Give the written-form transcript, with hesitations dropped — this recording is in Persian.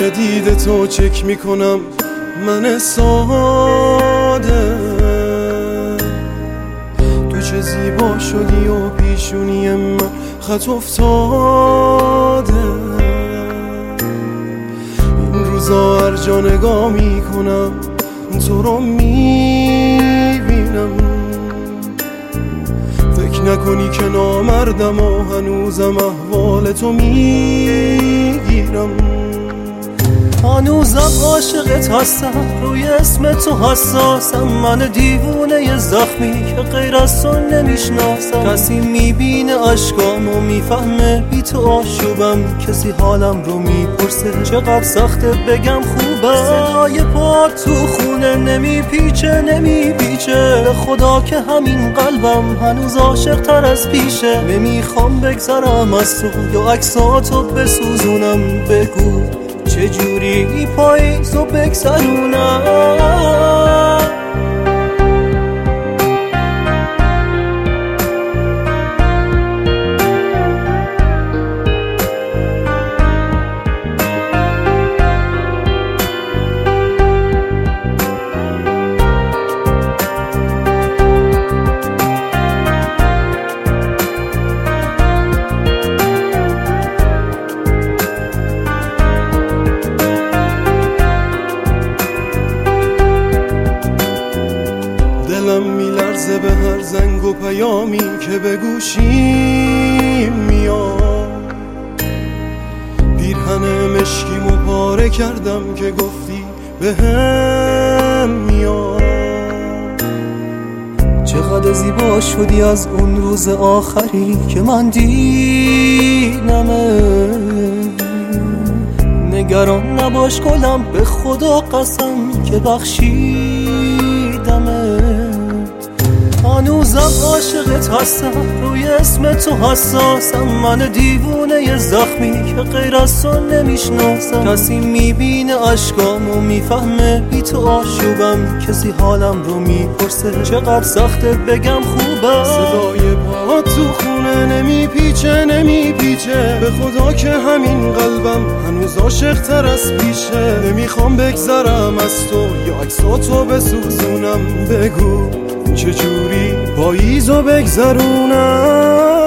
همیشه دید تو چک میکنم من ساده، تو چه زیبا شدی و پیشونی من خط افتاده. این روزا هر جا نگاه میکنم تو رو میبینم، فکر نکنی که نامردم و هنوزم احوال تو میگیرم. هنوزم عاشقت هستم، روی اسم تو حساسم، من دیوونه زخمی که غیر از تو نمیشناسم. کسی میبینه عشقامو میفهمه بی تو آشوبم، کسی حالم رو میپرسه چقدر سخته بگم خوبه. صدای پا تو خونه نمیپیچه به خدا که همین قلبم هنوز عاشق تر از پیشه. نمیخوام بگذرم از تو یا عکساتو بسوزونم، بگو چجوری پاییزو بگذرونم. دلم میلرزه به هر زنگ و پیامی که به گوشیم میاد. پیرهن مشکیمو پاره کردم که گفتی به هم میاد. چقدر زیبا شدی از اون روز آخری که من دیدمه. نگران نباش گلم، به خدا قسم که بخشیدمه. هنوزم عاشقت هستم، روی اسم تو حساسم، من دیوونه زخمی که غیر از تو نمیشناسم. کسی میبینه عشقامو میفهمه بی تو آشوبم، کسی حالم رو میپرسه چقدر سخته بگم خوبه. صدای پا تو خونه نمیپیچه به خدا که همین قلبم هنوز عاشق تر از پیشه. نمیخوام بگذرم از تو یا عکساتو بسوزونم، بگو چجوری پاییزو بگذرونم.